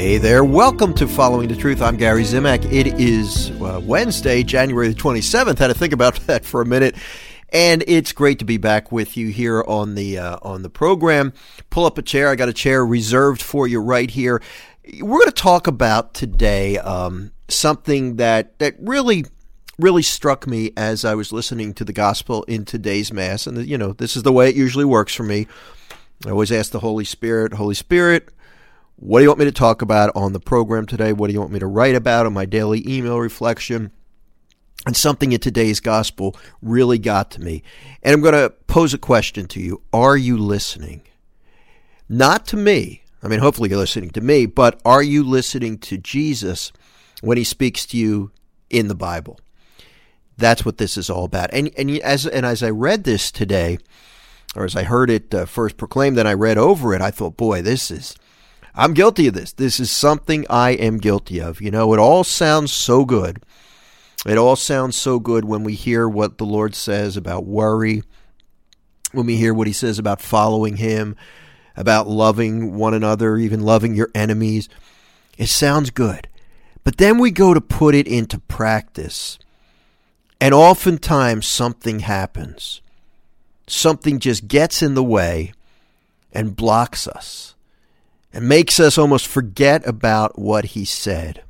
Hey there, welcome to Following the Truth. I'm Gary Zimak. It is Wednesday, January the 27th. Had to think about that for a minute. And it's great to be back with you here on the program. Pull up a chair. I got a chair reserved for you right here. We're going to talk about today something that really struck me as I was listening to the gospel in today's Mass. And, you know, this is the way it usually works for me. I always ask the Holy Spirit, what do you want me to talk about on the program today? What do you want me to write about in my daily email reflection? And something in today's gospel really got to me. And I'm going to pose a question to you. Are you listening? Not to me. I mean, hopefully you're listening to me, but are you listening to Jesus when he speaks to you in the Bible? That's what this is all about. And as I read this today, or as I heard it first proclaimed, then I read over it, I thought, boy, I'm guilty of this. This is something I am guilty of. You know, it all sounds so good. It all sounds so good when we hear what the Lord says about worry, when we hear what he says about following him, about loving one another, even loving your enemies. It sounds good. But then we go to put it into practice, and oftentimes something happens. Something just gets in the way and blocks us and makes us almost forget about what he said.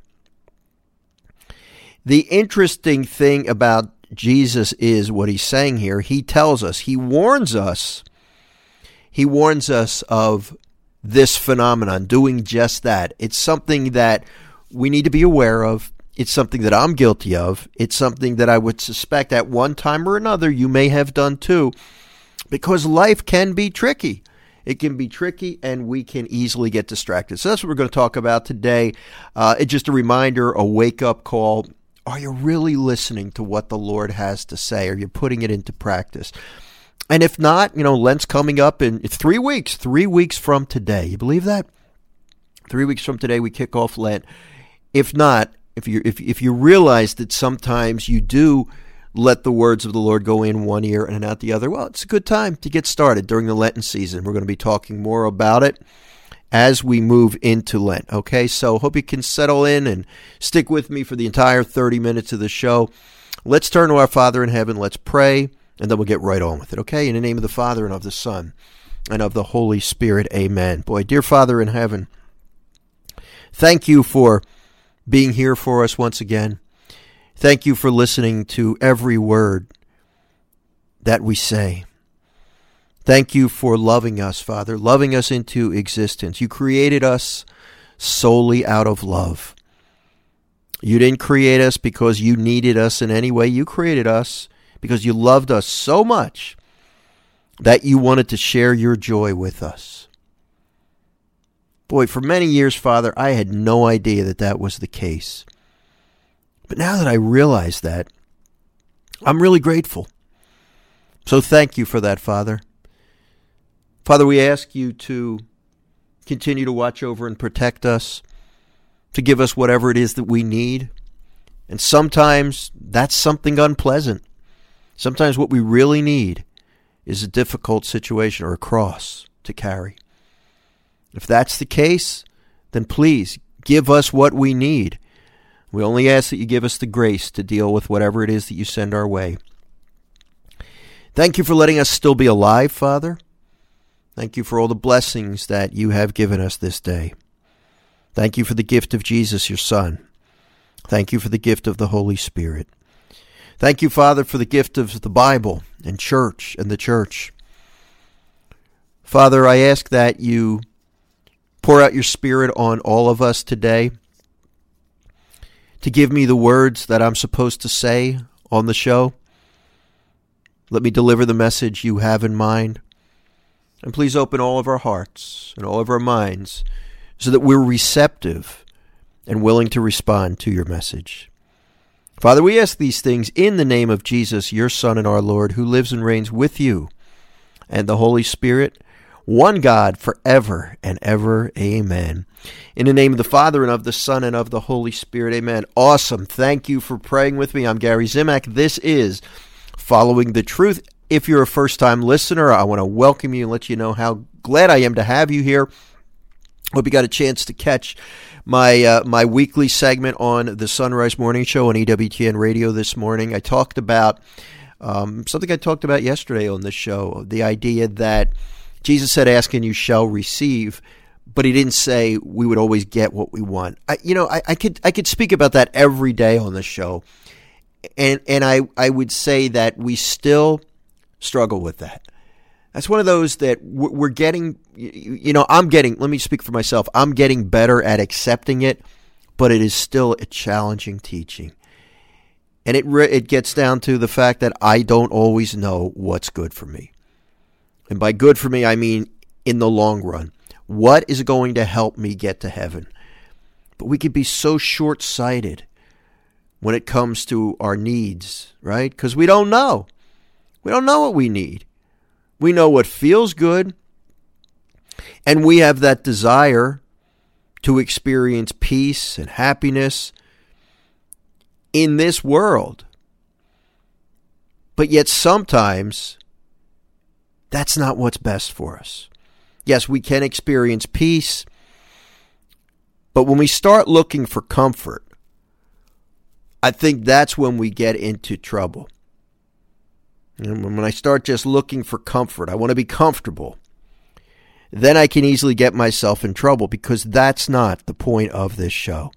The interesting thing about Jesus is what he's saying here. He tells us, he warns us of this phenomenon, doing just that. It's something that we need to be aware of. It's something that I'm guilty of. It's something that I would suspect at one time or another you may have done too, because life can be tricky. It can be tricky, and we can easily get distracted. So that's what we're going to talk about today. It's just a reminder, a wake-up call. Are you really listening to what the Lord has to say? Are you putting it into practice? And if not, you know, Lent's coming up in 3 weeks. 3 weeks from today. You believe that? 3 weeks from today, we kick off Lent. If not, if you realize that sometimes you do let the words of the Lord go in one ear and out the other, well, it's a good time to get started during the Lenten season. We're going to be talking more about it as we move into Lent. Okay, so hope you can settle in and stick with me for the entire 30 minutes of the show. Let's turn to our Father in heaven. Let's pray, and then we'll get right on with it. Okay, in the name of the Father and of the Son and of the Holy Spirit, amen. Boy, dear Father in heaven, thank you for being here for us once again. Thank you for listening to every word that we say. Thank you for loving us, Father, loving us into existence. You created us solely out of love. You didn't create us because you needed us in any way. You created us because you loved us so much that you wanted to share your joy with us. Boy, for many years, Father, I had no idea that that was the case. But now that I realize that, I'm really grateful. So thank you for that, Father. Father, we ask you to continue to watch over and protect us, to give us whatever it is that we need. And sometimes that's something unpleasant. Sometimes what we really need is a difficult situation or a cross to carry. If that's the case, then please give us what we need. We only ask that you give us the grace to deal with whatever it is that you send our way. Thank you for letting us still be alive, Father. Thank you for all the blessings that you have given us this day. Thank you for the gift of Jesus, your Son. Thank you for the gift of the Holy Spirit. Thank you, Father, for the gift of the Bible and church and the church. Father, I ask that you pour out your Spirit on all of us today, to give me the words that I'm supposed to say on the show. Let me deliver the message you have in mind. And please open all of our hearts and all of our minds so that we're receptive and willing to respond to your message. Father, we ask these things in the name of Jesus, your Son and our Lord, who lives and reigns with you and the Holy Spirit, one God, forever and ever. Amen. In the name of the Father, and of the Son, and of the Holy Spirit. Amen. Awesome. Thank you for praying with me. I'm Gary Zimak. This is Following the Truth. If you're a first-time listener, I want to welcome you and let you know how glad I am to have you here. Hope you got a chance to catch my weekly segment on the Sunrise Morning Show on EWTN Radio this morning. I talked about something I talked about yesterday on this show, the idea that Jesus said, ask and you shall receive, but he didn't say we would always get what we want. I could speak about that every day on the show, and I would say that we still struggle with that. That's one of those that we're getting, let me speak for myself. I'm getting better at accepting it, but it is still a challenging teaching. And it gets down to the fact that I don't always know what's good for me. And by good for me, I mean in the long run. What is going to help me get to heaven? But we can be so short-sighted when it comes to our needs, right? Because we don't know. We don't know what we need. We know what feels good, and we have that desire to experience peace and happiness in this world. But yet sometimes that's not what's best for us. Yes, we can experience peace, but when we start looking for comfort, I think that's when we get into trouble. And when I start just looking for comfort, I want to be comfortable, then I can easily get myself in trouble, because that's not the point of this show.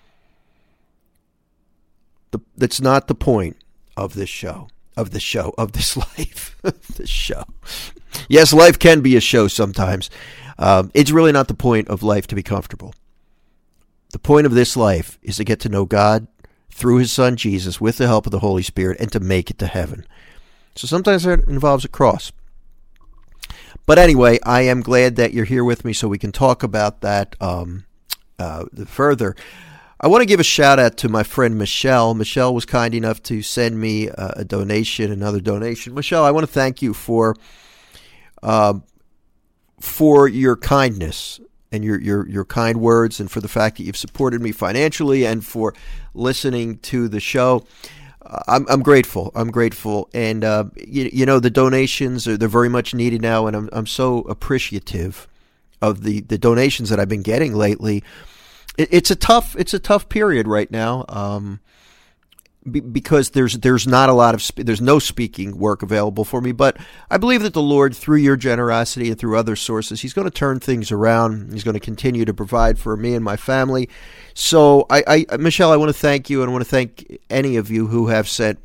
That's not the point of this show, of this life, this show. Yes, life can be a show sometimes. It's really not the point of life to be comfortable. The point of this life is to get to know God through his son Jesus with the help of the Holy Spirit, and to make it to heaven. So sometimes that involves a cross. But anyway, I am glad that you're here with me so we can talk about that further. I want to give a shout out to my friend Michelle. Michelle was kind enough to send me another donation. Michelle, I want to thank you for your kindness and your kind words, and for the fact that you've supported me financially, and for listening to the show. I'm grateful. I'm grateful, and the donations they're very much needed now, and I'm so appreciative of the donations that I've been getting lately. It's a tough period right now, because there's not a lot of there's no speaking work available for me. But I believe that the Lord, through your generosity and through other sources, he's going to turn things around. He's going to continue to provide for me and my family. So Michelle, I want to thank you, and I want to thank any of you who have sent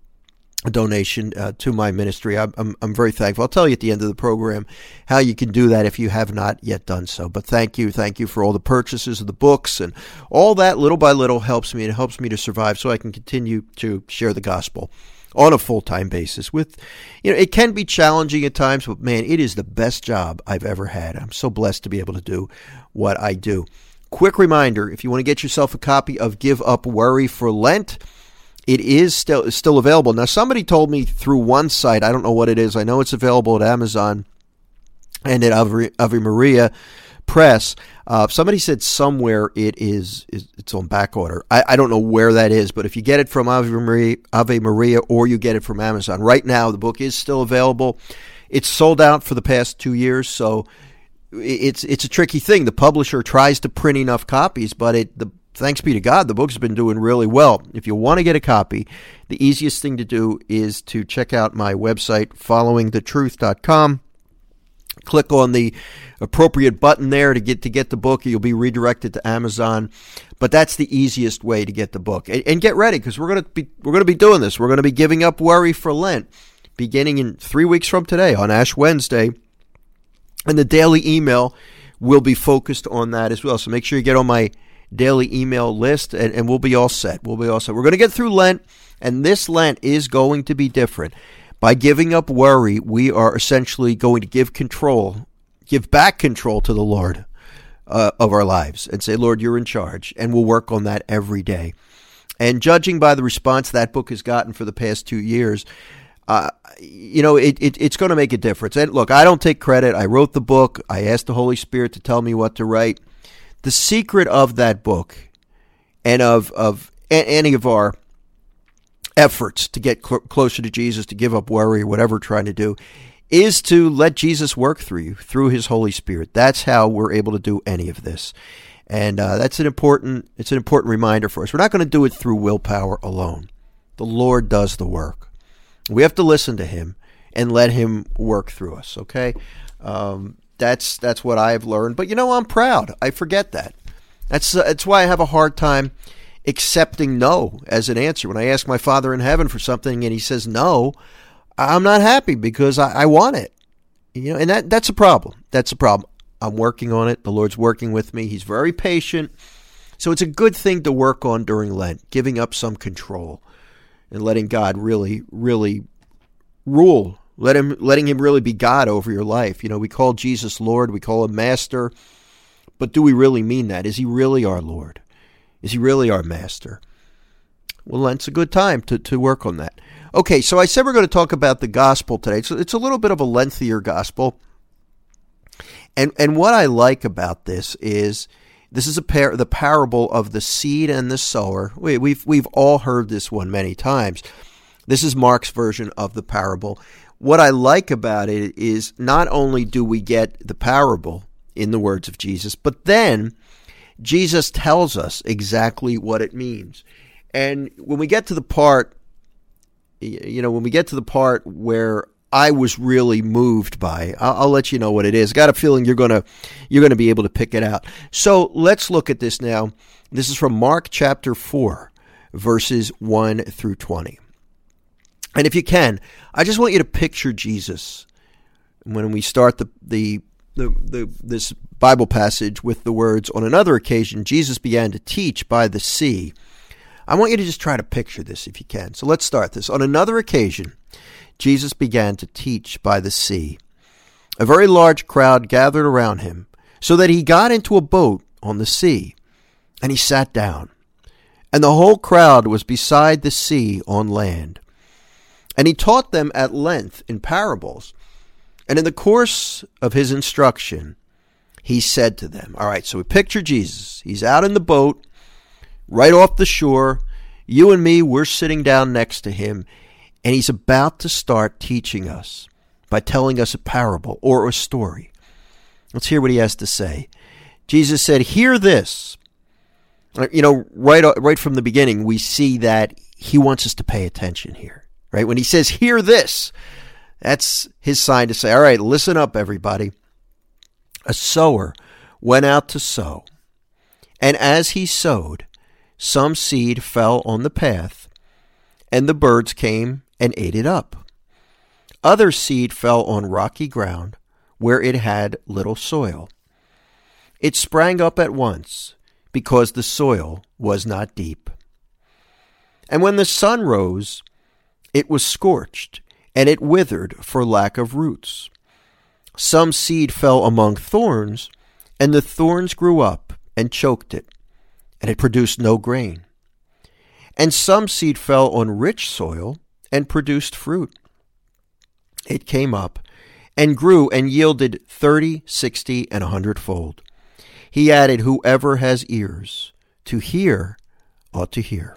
a donation to my ministry. I'm very thankful. I'll tell you at the end of the program how you can do that if you have not yet done so. But thank you for all the purchases of the books, and all that little by little helps me, and it helps me to survive, so I can continue to share the gospel on a full-time basis. It can be challenging at times, but man, it is the best job I've ever had. I'm so blessed to be able to do what I do. Quick reminder, if you want to get yourself a copy of Give Up Worry for Lent, it is still available. Now, somebody told me through one site, I don't know what it is. I know it's available at Amazon and at Ave Maria Press. Somebody said somewhere it's on back order. I don't know where that is, but if you get it from Ave Maria, or you get it from Amazon, right now the book is still available. It's sold out for the past 2 years, so it's a tricky thing. The publisher tries to print enough copies, but thanks be to God, the book's been doing really well. If you want to get a copy, the easiest thing to do is to check out my website, followingthetruth.com. Click on the appropriate button there to get the book. You'll be redirected to Amazon, but that's the easiest way to get the book. And get ready, because we're going to be doing this. We're going to be giving up worry for Lent, beginning in 3 weeks from today on Ash Wednesday. And the daily email will be focused on that as well. So make sure you get on my daily email list, and we'll be all set. We're going to get through Lent, and this Lent is going to be different. By giving up worry, we are essentially going to give back control to the Lord of our lives, and say, Lord, you're in charge, and we'll work on that every day. And judging by the response that book has gotten for the past 2 years, it's going to make a difference. And look, I don't take credit. I wrote the book. I asked the Holy Spirit to tell me what to write. The secret of that book, and of any of our efforts to get closer to Jesus, to give up worry, or whatever we're trying to do, is to let Jesus work through you, through his Holy Spirit. That's how we're able to do any of this. And it's an important reminder for us. We're not going to do it through willpower alone. The Lord does the work. We have to listen to him and let him work through us, okay? That's what I've learned. But, I'm proud. I forget that. That's why I have a hard time accepting no as an answer. When I ask my Father in heaven for something and he says no, I'm not happy because I want it. And that's a problem. That's a problem. I'm working on it. The Lord's working with me. He's very patient. So it's a good thing to work on during Lent, giving up some control and letting God really, really rule. Letting him really be God over your life. We call Jesus Lord. We call him Master. But do we really mean that? Is he really our Lord? Is he really our Master? Well, Lent's a good time to work on that. Okay, so I said we're going to talk about the gospel today. So it's a little bit of a lengthier gospel. And what I like about this is the parable of the seed and the sower. We've all heard this one many times. This is Mark's version of the parable. What I like about it is not only do we get the parable in the words of Jesus, but then Jesus tells us exactly what it means. And when we get to the part, where I was really moved by, I'll let you know what it is. I got a feeling you're gonna be able to pick it out. So let's look at this now. This is from Mark chapter 4, verses 1 through 20. And if you can, I just want you to picture Jesus when we start this Bible passage with the words, "On another occasion, Jesus began to teach by the sea." I want you to just try to picture this if you can. So let's start this. On another occasion, Jesus began to teach by the sea. A very large crowd gathered around him, so that he got into a boat on the sea, and he sat down. And the whole crowd was beside the sea on land. And he taught them at length in parables. And in the course of his instruction, he said to them, all right, so we picture Jesus. He's out in the boat, right off the shore. You and me, we're sitting down next to him. And he's about to start teaching us by telling us a parable or a story. Let's hear what he has to say. Jesus said, "Hear this." Right from the beginning, we see that he wants us to pay attention here. Right? When he says, "Hear this," that's his sign to say, all right, listen up, everybody. A sower went out to sow. And as he sowed, some seed fell on the path, and the birds came and ate it up. Other seed fell on rocky ground, where it had little soil. It sprang up at once, because the soil was not deep. And when the sun rose, it was scorched, and it withered for lack of roots. Some seed fell among thorns, and the thorns grew up and choked it, and it produced no grain. And some seed fell on rich soil and produced fruit. It came up and grew and yielded 30, 60, and 100-fold. He added, "Whoever has ears to hear ought to hear."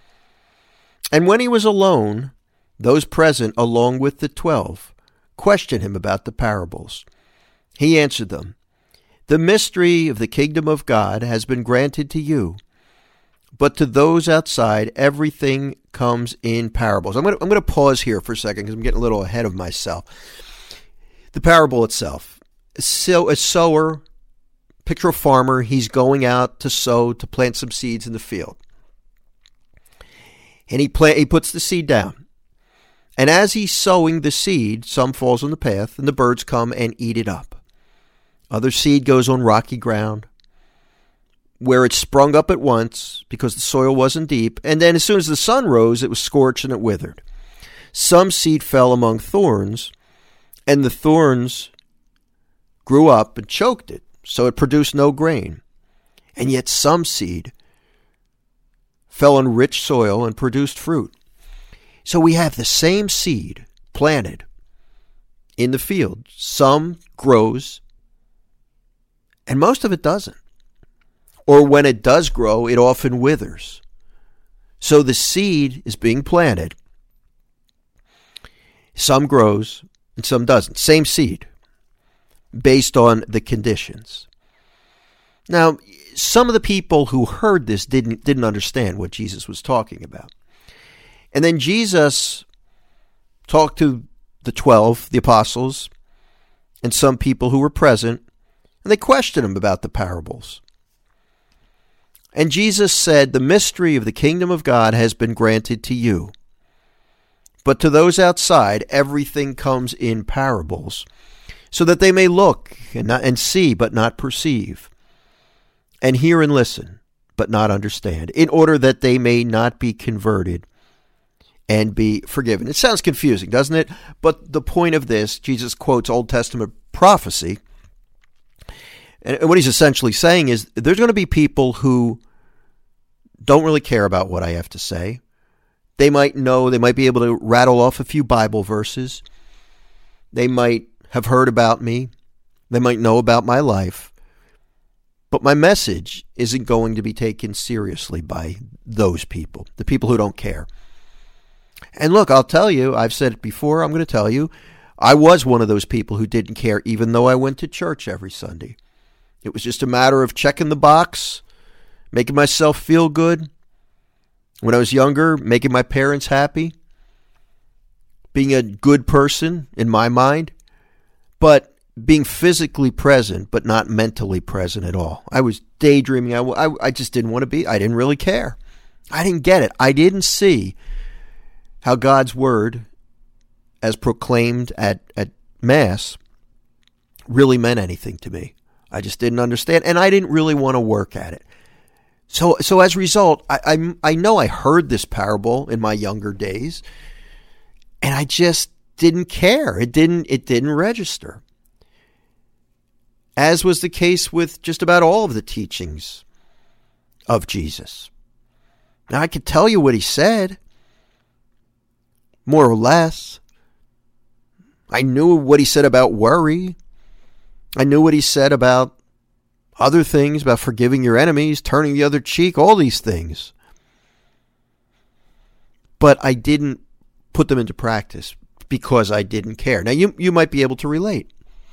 And when he was alone, those present, along with the 12, questioned him about the parables. He answered them, "The mystery of the kingdom of God has been granted to you, but to those outside, everything comes in parables." I'm going to pause here for a second because I'm getting a little ahead of myself. The parable itself. So a sower, picture a farmer, he's going out to sow, to plant some seeds in the field. And he puts the seed down. And as he's sowing the seed, some falls on the path, and the birds come and eat it up. Other seed goes on rocky ground, where it sprung up at once because the soil wasn't deep, and then as soon as the sun rose, it was scorched and it withered. Some seed fell among thorns, and the thorns grew up and choked it, so it produced no grain. And yet some seed fell on rich soil and produced fruit. So we have the same seed planted in the field. Some grows, and most of it doesn't. Or when it does grow, it often withers. So the seed is being planted. Some grows, and some doesn't. Same seed, based on the conditions. Now, some of the people who heard this didn't understand what Jesus was talking about. And then Jesus talked to the 12, the apostles, and some people who were present, and they questioned him about the parables. And Jesus said, "The mystery of the kingdom of God has been granted to you. But to those outside, everything comes in parables, so that they may look and see, but not perceive, and hear and listen, but not understand, in order that they may not be converted and be forgiven." It sounds confusing, doesn't it? But the point of this, Jesus quotes Old Testament prophecy. And what he's essentially saying is there's going to be people who don't really care about what I have to say. They might know, they might be able to rattle off a few Bible verses. They might have heard about me. They might know about my life. But my message isn't going to be taken seriously by those people, the people who don't care. And look, I'll tell you, I've said it before, I'm going to tell you, I was one of those people who didn't care even though I went to church every Sunday. It was just a matter of checking the box, making myself feel good. When I was younger, making my parents happy, being a good person in my mind, but being physically present, but not mentally present at all. I was daydreaming. I just didn't want to be. I didn't really care. I didn't get it. I didn't see how God's word, as proclaimed at Mass, really meant anything to me. I just didn't understand, and I didn't really want to work at it. So as a result, I know I heard this parable in my younger days, and I just didn't care. It didn't register. As was the case with just about all of the teachings of Jesus. Now, I could tell you what he said, more or less. I knew what he said about worry. I knew what he said about other things, about forgiving your enemies, turning the other cheek, all these things. But I didn't put them into practice because I didn't care. Now, you might be able to relate.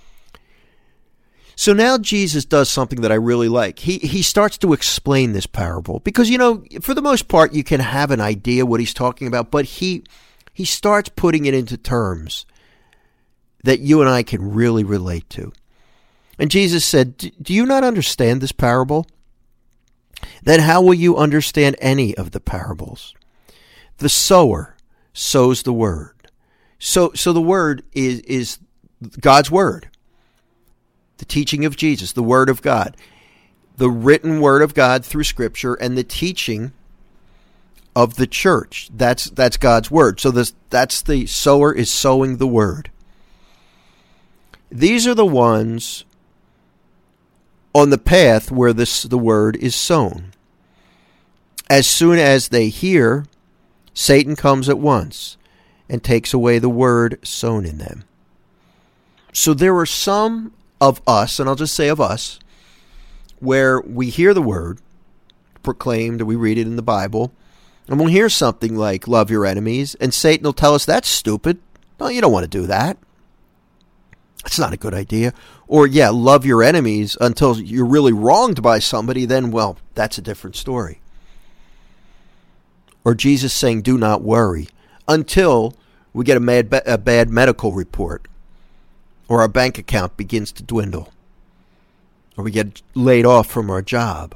So now Jesus does something that I really like. He starts to explain this parable because, for the most part, you can have an idea what he's talking about, but he starts putting it into terms that you and I can really relate to. And Jesus said, "Do you not understand this parable? Then how will you understand any of the parables? The sower sows the word." So the word is God's word. The teaching of Jesus, the word of God. The written word of God through Scripture and the teaching of the church. That's God's word. So that's the sower is sowing the word. These are the ones on the path where the word is sown. As soon as they hear, Satan comes at once and takes away the word sown in them. So there are some of us, and I'll just say of us, where we hear the word proclaimed, or we read it in the Bible, and we'll hear something like love your enemies, and Satan will tell us that's stupid. No, you don't want to do that. That's not a good idea. Or, love your enemies until you're really wronged by somebody, then, well, that's a different story. Or Jesus saying, do not worry, until we get a bad medical report, or our bank account begins to dwindle, or we get laid off from our job,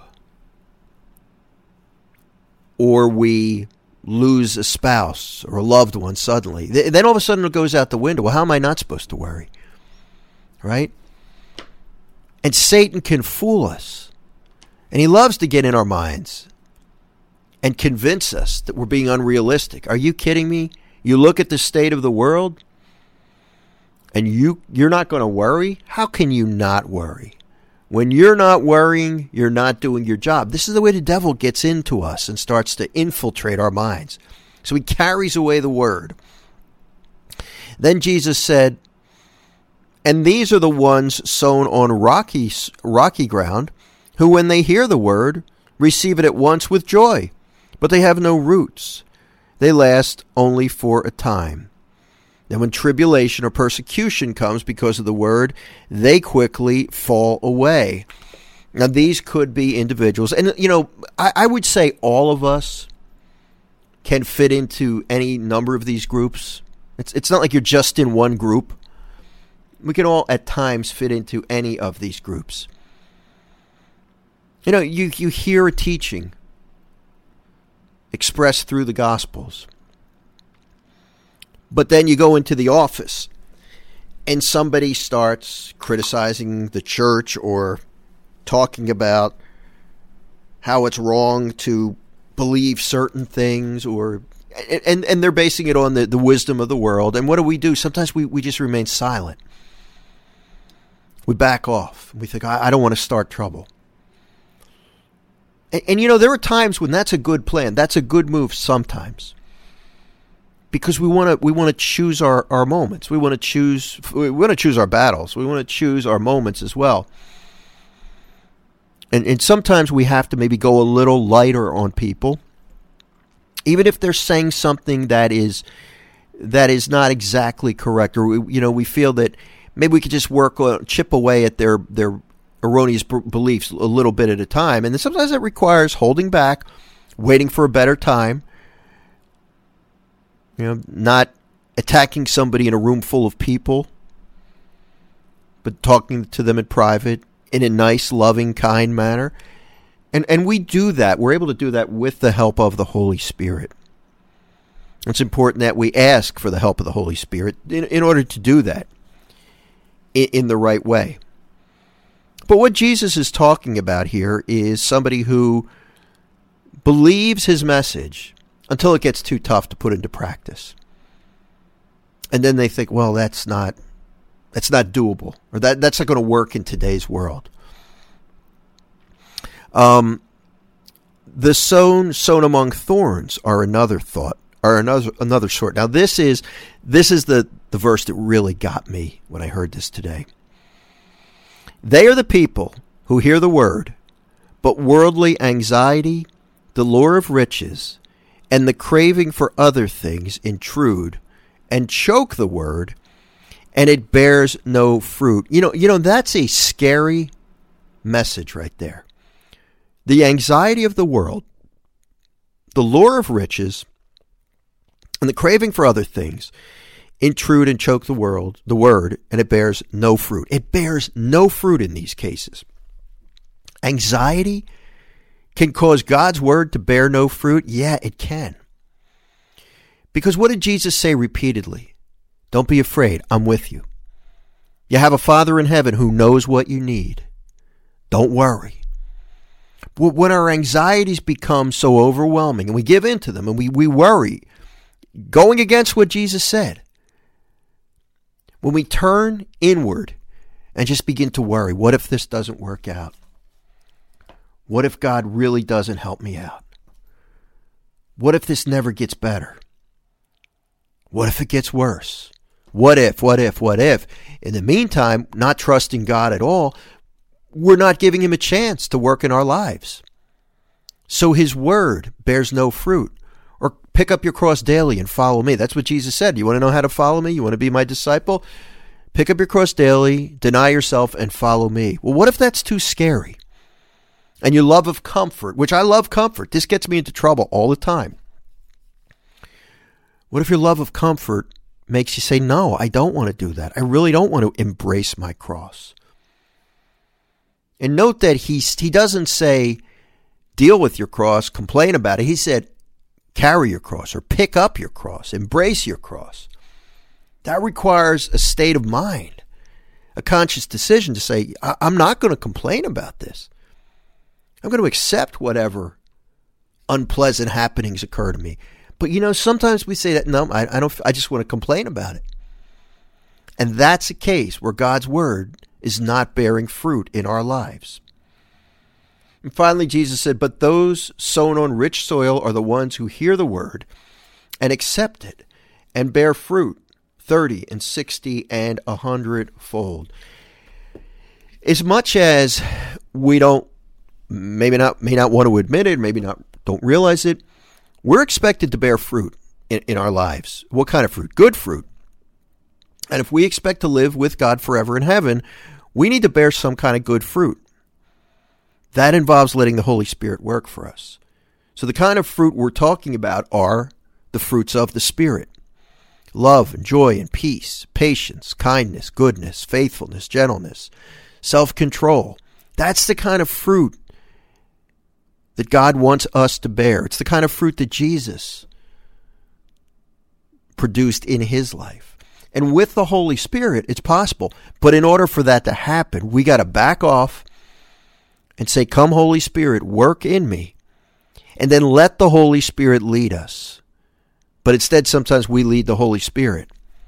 or we lose a spouse or a loved one suddenly. Then all of a sudden it goes out the window. Well, how am I not supposed to worry? Right? And Satan can fool us. And he loves to get in our minds and convince us that we're being unrealistic. Are you kidding me? You look at the state of the world and you're not going to worry? How can you not worry? When you're not worrying, you're not doing your job. This is the way the devil gets into us and starts to infiltrate our minds. So he carries away the word. Then Jesus said, and these are the ones sown on rocky ground, who when they hear the word, receive it at once with joy. But they have no roots. They last only for a time. Then when tribulation or persecution comes because of the word, they quickly fall away. Now, these could be individuals. And, I would say all of us can fit into any number of these groups. It's not like you're just in one group. We can all at times fit into any of these groups. You hear a teaching expressed through the Gospels. But then you go into the office and somebody starts criticizing the church or talking about how it's wrong to believe certain things, and they're basing it on the wisdom of the world. And what do? Sometimes we just remain silent. We back off. We think, I don't want to start trouble. And there are times when that's a good plan. That's a good move sometimes. Because we want to choose our moments. We want to choose our battles. We want to choose our moments as well. And sometimes we have to maybe go a little lighter on people, even if they're saying something that is not exactly correct, or we feel that maybe we could just chip away at their erroneous beliefs a little bit at a time. And then sometimes that requires holding back, waiting for a better time. Not attacking somebody in a room full of people, but talking to them in private in a nice, loving, kind manner. And we do that. We're able to do that with the help of the Holy Spirit. It's important that we ask for the help of the Holy Spirit in order to do that in the right way. But what Jesus is talking about here is somebody who believes his message until it gets too tough to put into practice. And then they think, well, that's not doable, or that's not going to work in today's world. The sown among thorns are another sort. Now this is the verse that really got me when I heard this today. They are the people who hear the word, but worldly anxiety, the lure of riches, and the craving for other things intrude and choke the word, and it bears no fruit. That's a scary message right there. The anxiety of the world, the lure of riches, and the craving for other things intrude and choke the word, and it bears no fruit. It bears no fruit in these cases. Anxiety can cause God's word to bear no fruit? Yeah, it can. Because what did Jesus say repeatedly? Don't be afraid, I'm with you. You have a Father in heaven who knows what you need. Don't worry. When our anxieties become so overwhelming and we give in to them and we worry, going against what Jesus said, when we turn inward and just begin to worry, what if this doesn't work out? What if God really doesn't help me out? What if this never gets better? What if it gets worse? What if? In the meantime, not trusting God at all, we're not giving him a chance to work in our lives. So his word bears no fruit. Or pick up your cross daily and follow me. That's what Jesus said. You want to know how to follow me? You want to be my disciple? Pick up your cross daily, deny yourself, and follow me. Well, what if that's too scary? And your love of comfort, which I love comfort. This gets me into trouble all the time. What if your love of comfort makes you say, no, I don't want to do that. I really don't want to embrace my cross. And note that he doesn't say, deal with your cross, complain about it. He said, carry your cross or pick up your cross, embrace your cross. That requires a state of mind, a conscious decision to say, I'm not going to complain about this. I'm going to accept whatever unpleasant happenings occur to me. But sometimes we say that, no, I just want to complain about it. And that's a case where God's word is not bearing fruit in our lives. And finally, Jesus said, but those sown on rich soil are the ones who hear the word and accept it and bear fruit 30 and 60 and 100-fold. As much as we may not want to admit it, don't realize it, we're expected to bear fruit in our lives. What kind of fruit? Good fruit. And if we expect to live with God forever in heaven, we need to bear some kind of good fruit. That involves letting the Holy Spirit work for us. So the kind of fruit we're talking about are the fruits of the Spirit. Love and joy and peace, patience, kindness, goodness, faithfulness, gentleness, self-control. That's the kind of fruit that God wants us to bear. It's the kind of fruit that Jesus produced in his life. And with the Holy Spirit, it's possible. But in order for that to happen, we got to back off and say, come, Holy Spirit, work in me. And then let the Holy Spirit lead us. But instead, sometimes we lead the Holy Spirit.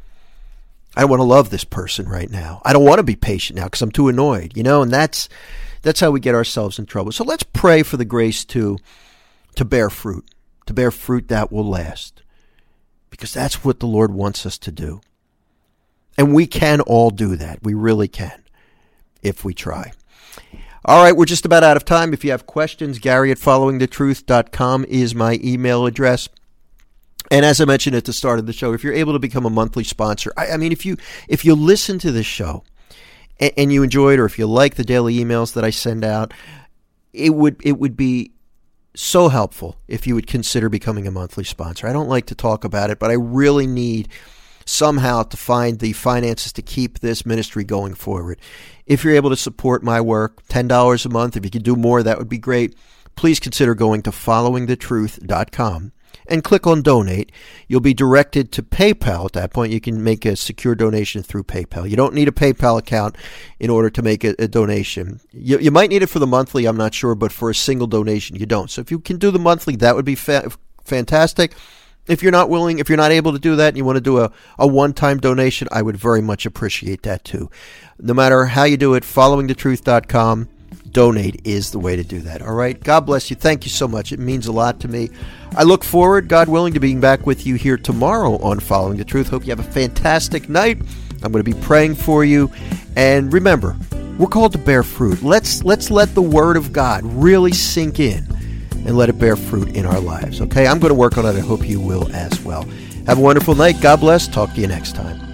I don't want to love this person right now. I don't want to be patient now because I'm too annoyed, and that's how we get ourselves in trouble. So let's pray for the grace to bear fruit that will last, because that's what the Lord wants us to do. And we can all do that. We really can, if we try. All right, we're just about out of time. If you have questions, Gary@followingthetruth.com is my email address. And as I mentioned at the start of the show, if you're able to become a monthly sponsor, I mean, if you listen to this show and you enjoy it, or if you like the daily emails that I send out, it would be so helpful if you would consider becoming a monthly sponsor. I don't like to talk about it, but I really need somehow to find the finances to keep this ministry going forward. If you're able to support my work, $10 a month, if you could do more, that would be great. Please consider going to followingthetruth.com and click on donate. You'll be directed to PayPal. At that point, you can make a secure donation through PayPal. You don't need a PayPal account in order to make a donation. You might need it for the monthly, I'm not sure, but for a single donation, you don't. So if you can do the monthly, that would be fantastic. If you're not able to do that and you want to do a one-time donation, I would very much appreciate that too. No matter how you do it, followingthetruth.com, donate is the way to do that. All right? God bless you. Thank you so much. It means a lot to me. I look forward, God willing, to being back with you here tomorrow on Following the Truth. Hope you have a fantastic night. I'm going to be praying for you. And remember, we're called to bear fruit. Let's let the Word of God really sink in and let it bear fruit in our lives. Okay? I'm going to work on it. I hope you will as well. Have a wonderful night. God bless. Talk to you next time.